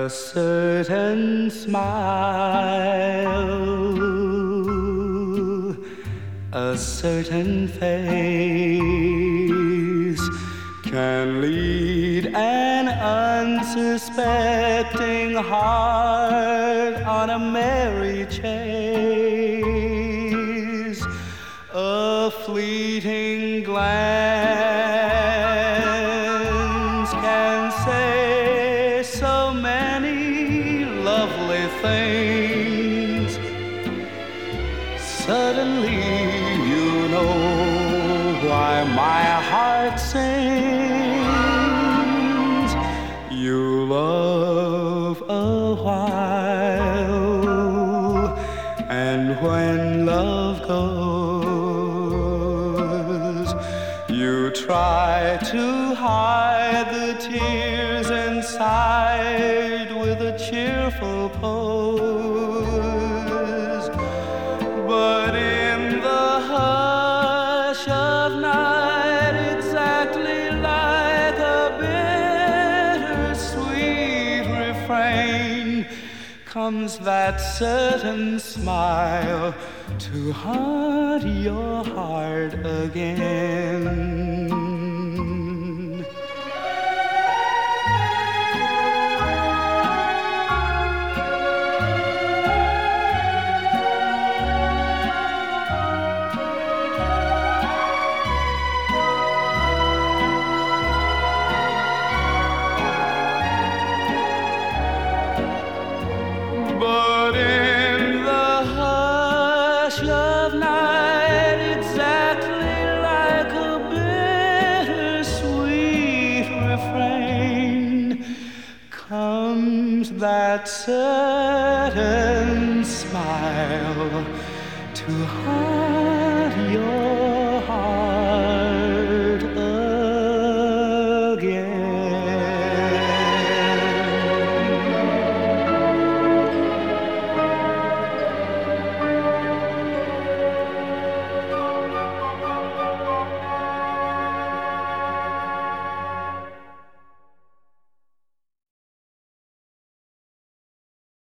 A certain smile, a certain face can lead an unsuspecting heart on a merry chase. A fleeting glance can say so many lovely things. Suddenly you know why my heart sings. You love a while, and when love goes, you try to hide the tears inside with a cheerful pose. But in the hush of night, exactly like a bittersweet refrain, comes that certain smile to haunt your heart again. But in the hush of night, exactly like a bittersweet refrain, comes that certain smile to